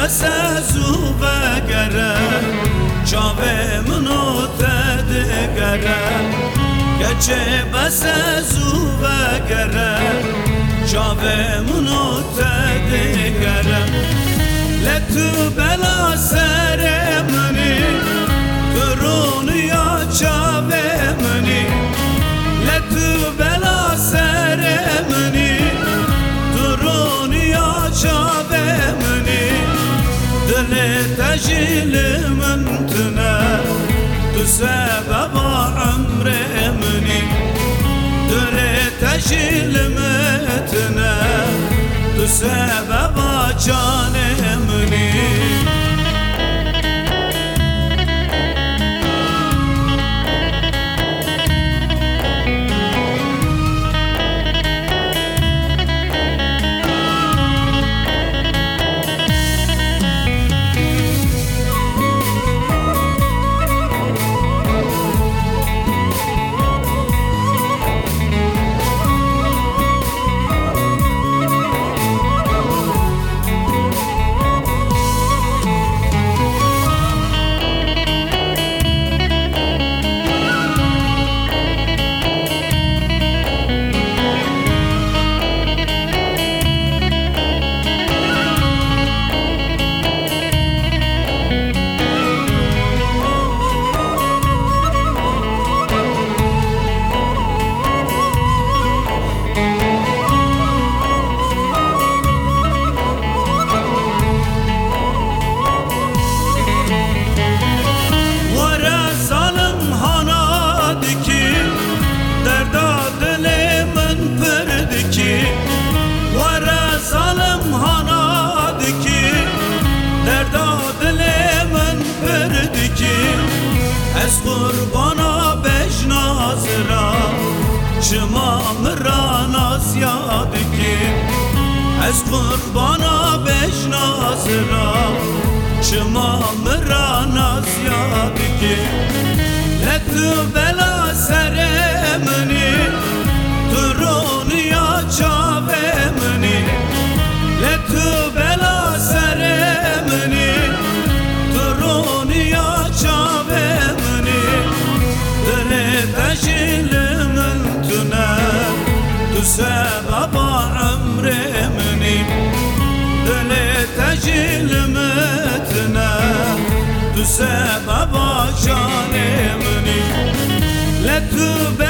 بس زوبگره چاوه منو تدگره گچه بس زوبگره چاوه منو تدگره لتو بلا سر منی درون یا چاوه منی لتو بلا سر منی درون یا چاوه منی دل تجیل من تنه تو سبب عمر منی دل تجیل من تنه تو سبب جان منی از قربانا بجناز را شما مرا ناز یاد کی از قربانا بجناز را شما مرا ناز یاد کی لتو بلا سر منی درون یا چاوه منی لتو بلا سر منی درون یا چاوه تجیل من تنه تو سبب عمر منی دل تجیل من تنه تو سبب جان منی لتو